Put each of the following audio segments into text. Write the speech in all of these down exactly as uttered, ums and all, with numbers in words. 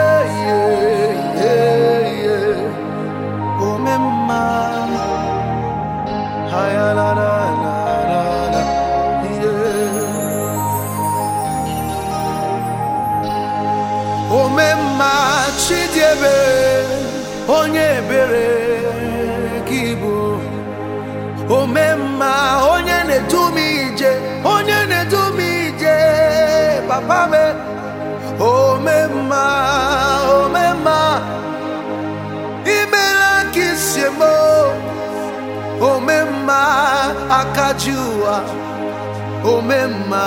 yeah, yeah, yeah. Oh, mema, haya la la la la la, yeah. Oh, mema, chidiebe, onye bere kibu. Oh, mema, onye ne do mi je, onye ne do mi je, papa me. Oh, mema, oh, mema, imela kisiemo. Oh, mema, akajua. Oh, mema,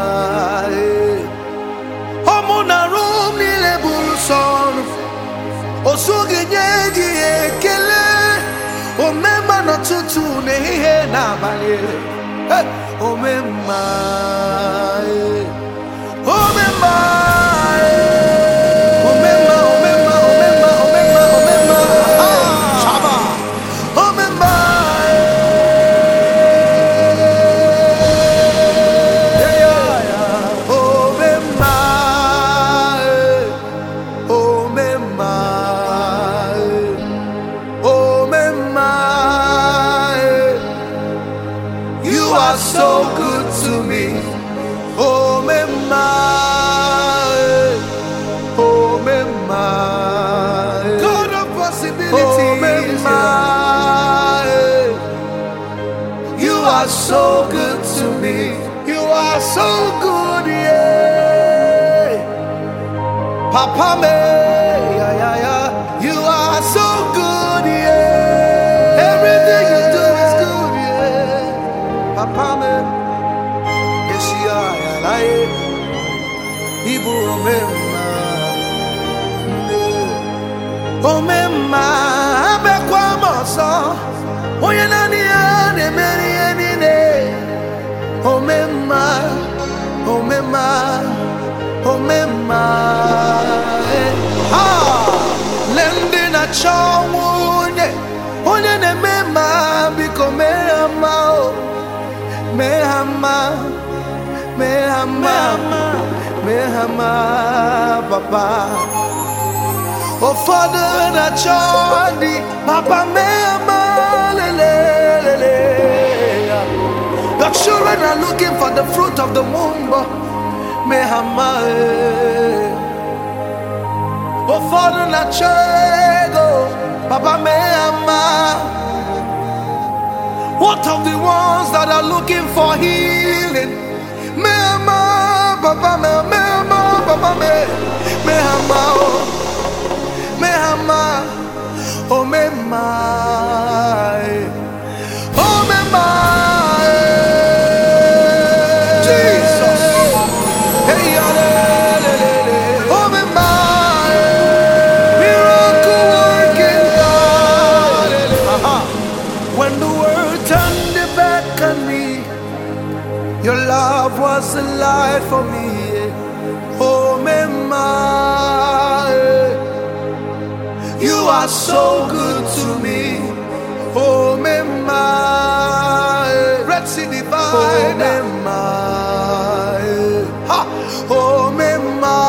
eh. Oh, mona room ni le burson. Osugi nyegi ekele. Oh, mema no tutu nehihe na bale. Oh, mema, eh. Oh, mema. So good to me, oh mema, oh mema, God of possibilities, oh mema, you are so good to me, you are so good, yeah, Papa me, yeah, yeah, yeah. You are so good, yeah, everything you do is good, yeah, Papa me. Ibu mema, oh mema, abekwa moso, oye nani ane meri enine, oh mema, oh mema, oh mema, ah, lende na chawune, oye ne mema, biko mehama, mehama. Mehama, mehama, papa. Oh, Father, na chandi, papa, mehama, lele, lele. Your children are looking for the fruit of the womb, mehama. Oh, Father, na chego, papa, mehama. What of the ones that are looking for healing? Mehama, papa, me, mehama, papa, me, mehama, oh, mehama, oh, mehama, oh, mehama, Jesus, hey, oh, mehama, miracle working God. When the world turned their back on me, your love was a light for me, oh mema. You are so good to me, oh mema. Red Sea divine, oh mema, oh mema.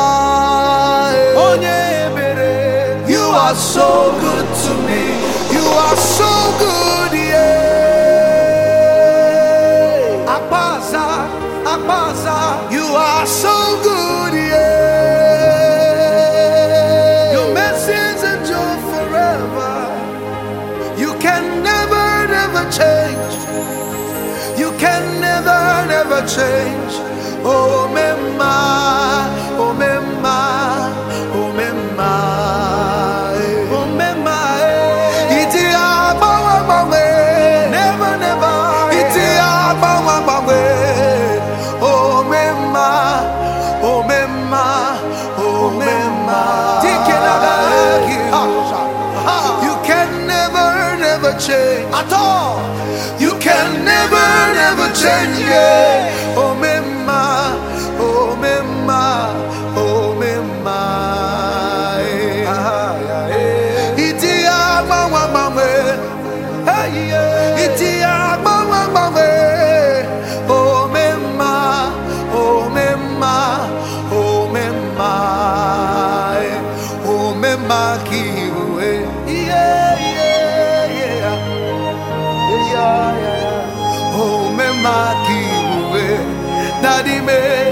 You are so good to me, you are so good, yeah. You are so good, yeah. Your mercies endure forever. You can never, never change. You can never, never change. Oh, mema, oh, mema, oh, mema, oh, mema. Iti abawa bawe, never, never. Iti abawa bawe. Oh mema, oh mema, oh mema. You can never, never change at all. You can never, never change. Yeah. Oh mema, oh mema, oh mema. Iti agbawa gbawe, iti agbawa gbawe. Oh mema, oh mema, oh mema. makiwe. Yeah, yeah, yeah. Yeah, yeah, yeah. Oh, me makiwe. Daddy me.